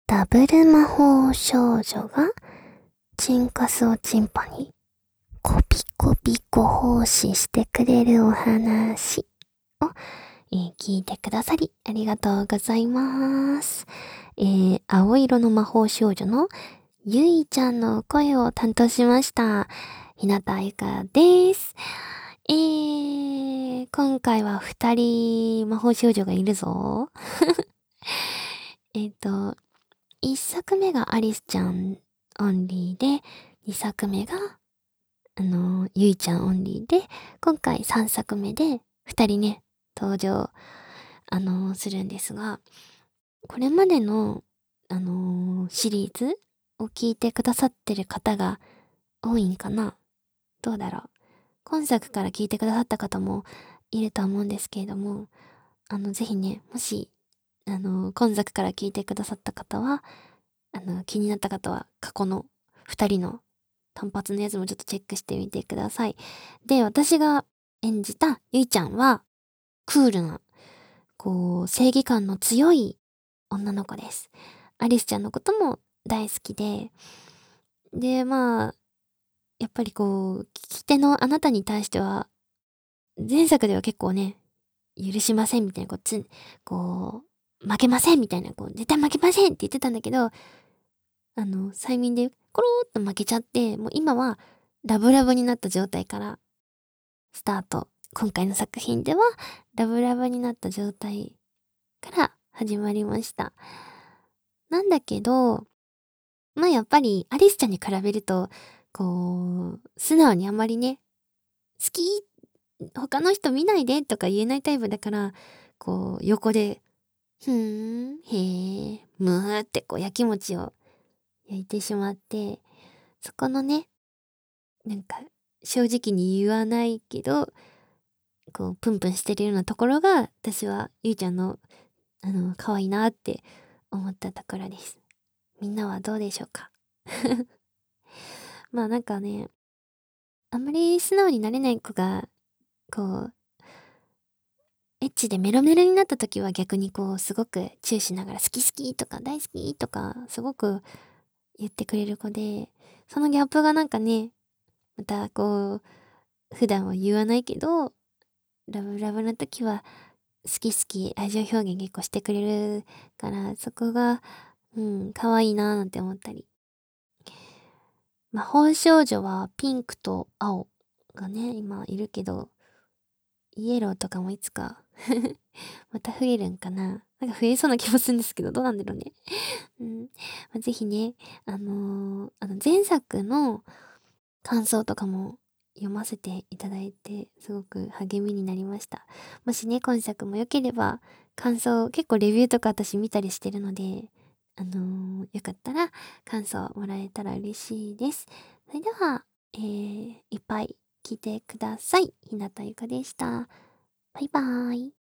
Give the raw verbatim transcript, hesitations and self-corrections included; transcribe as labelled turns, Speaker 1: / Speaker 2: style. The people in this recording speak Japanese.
Speaker 1: ダブル魔法少女がチンカスをチンパにコピコピコ奉仕してくれるお話を、えー聞いてくださりありがとうございます。えー、青色の魔法少女のゆいちゃんの声を担当しました。ひなたゆかです。えー、今回は二人魔法少女がいるぞ。えっと、一作目がアリスちゃんオンリーで、二作目が、あの、ゆいちゃんオンリーで、今回三作目で二人ね、登場、あのするんですが、これまでの、あのーシリーズを聞いてくださってる方が多いんかな。どうだろう。今作から聞いてくださった方もいると思うんですけれども、あの、ぜひね、もし、あのー今作から聞いてくださった方は、あの、気になった方は過去の二人の単発のやつもちょっとチェックしてみてください。で、私が演じたゆいちゃんは、クールな、こう、正義感の強い女の子です。アリスちゃんのことも大好きで、で、まあ、やっぱりこう、聞き手のあなたに対しては、前作では結構ね、許しませんみたいな、こう、つ、こう、負けませんみたいな、こう、絶対負けませんって言ってたんだけど、あの、催眠でコローっと負けちゃって、もう今はラブラブになった状態からスタート。今回の作品ではラブラブになった状態から始まりました。なんだけど、まあやっぱりアリスちゃんに比べると、こう、素直にあんまりね、好き、他の人見ないでとか言えないタイプだから、こう、横で、ふーん、へえ、むーってこう、やきもちを焼いてしまって、そこのね、なんか、正直に言わないけど、こう、プンプンしてるようなところが、私は、ゆいちゃんの、あの、可愛いなって思ったところです。みんなはどうでしょうか？まあなんかね、あんまり素直になれない子が、こう、エッチでメロメロになった時は逆にこう、すごくチューしながら好き好きとか大好きとか、すごく言ってくれる子で、そのギャップがなんかね、またこう、普段は言わないけど、ラブラブな時は好き好き愛情表現結構してくれるから、そこが、うん、可愛いなーなんて思ったり。魔法少女はピンクと青がね、今いるけど、イエローとかもいつかまた増えるんかな。なんか増えそうな気もするんですけど、どうなんだろうね。うん。まあ、ぜひね、あのーあの前作の感想とかも読ませていただいて、すごく励みになりました。もしね、今作も良ければ、感想、結構レビューとか私見たりしてるので、あのーよかったら感想もらえたら嬉しいです。それでは、えー、いっぱい聞いてください。ひなたゆかでした。バイバーイ。